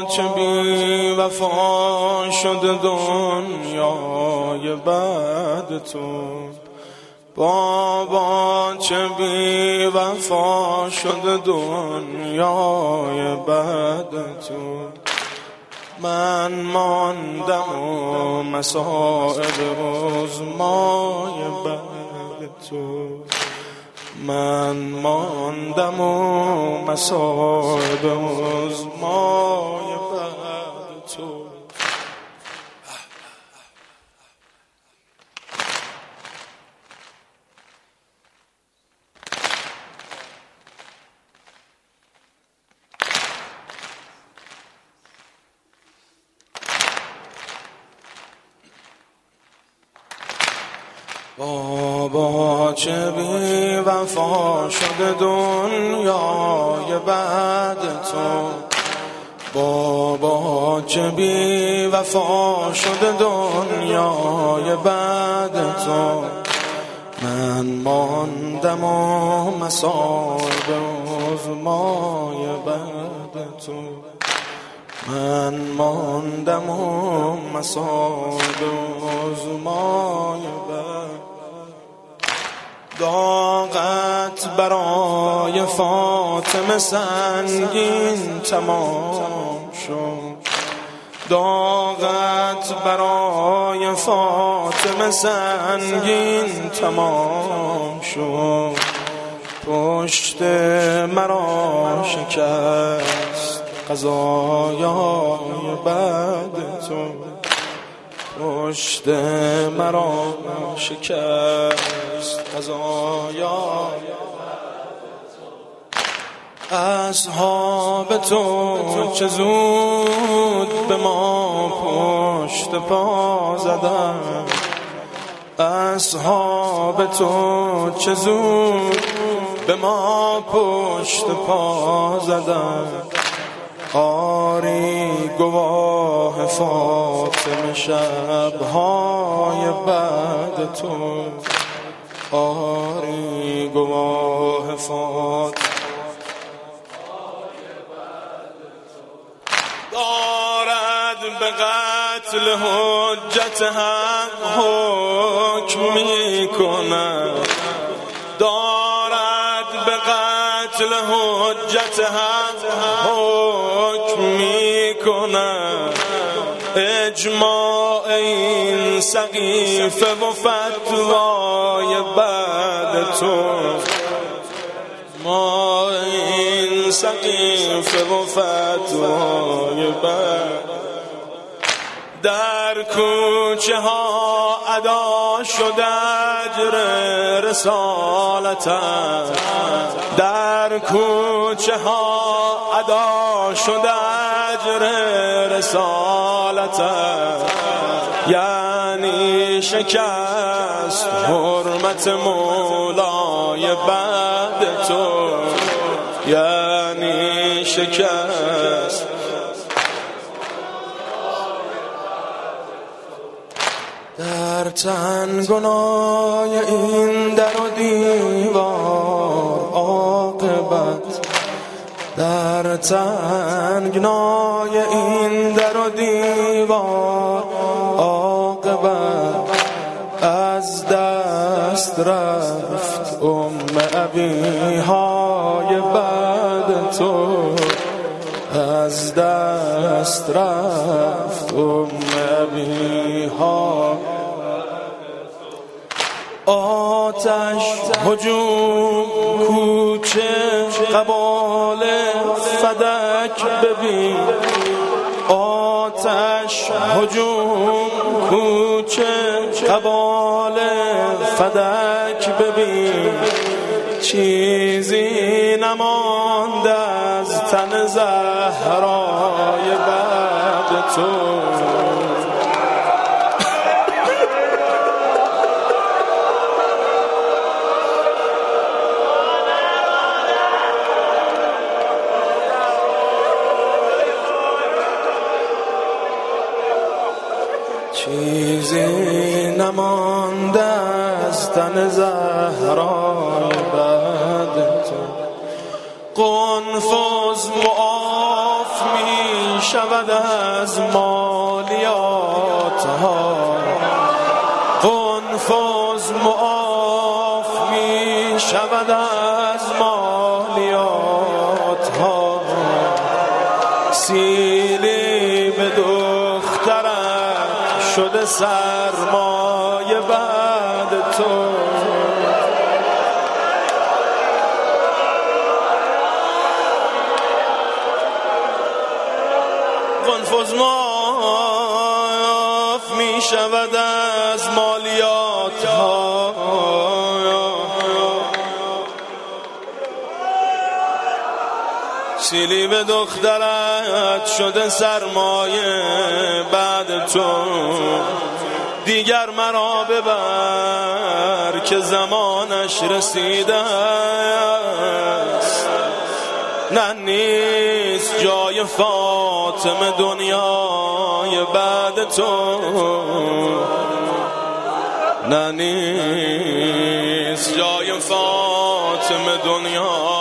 چه بی وفا شد دنیای بعد تو، بابا چه بی وفا شد دنیای بعد تو. من ماندم و مصائب عظمای بعد تو، من ماندم و مصائب عظمای بعد تو. بابا چه بی وفا شده دنیای بعد تو، بابا چه بی وفا شده دنیای بعد تو. من ماندم و مصائب عظمای بعد تو، من ماندم و مصائب عظمای بعد. داغت برای فاطمه سنگین تمام شد، داغت برای فاطمه سنگین تمام شد. پشت مرا شکست قضایای بعد تو، پشت مرا شکست قضایای اصحاب تو. چه زود به ما پشت پا زدن، اصحاب تو چه زود به ما پشت پا زدن. آری گواه فاطمه شبهای بعد تو، آری گواه فاطمه دارد به قتل حجت حق حکم می کند، دارد به قتل حجت حق حکم می کند. اجماع این سقیفه و فتوای بعد تو، ما این سقیفه و فتوای بعد. در کوچه ها ادا شد اجر رسالتم، در کوچه ها ادا شد اجر رسالتم. یعنی شکست حرمت مولای بعد تو، یعنی شکست در تنگنای این در و دیوار عاقبت، در تنگنای این در و دیوار عاقبت. از دست رفت ابیهای بعد تو، از دست رفت ابیها. آتش هجوم کوچه قبال فدک ببین، آتش هجوم کوچه قبال فدک ببین. چیزی نمانده از تن زهرای بعد تو، چیزی نمانده از تن زهرای بعد تو. قنفذ معاف می شود از مالیات ها، قنفذ معاف می شود از مالیات ها. سیلی به دخترک شده سرمایه بعد تو، قنفذ معاف می شود از مالیات ها. سیلی به دخترت شده سرمایه بعد تو، دیگر مرا ببر که زمانش رسیده است. نه نیست جای فاطمه دنیای بعد تو، نه نیست جای فاطمه دنیا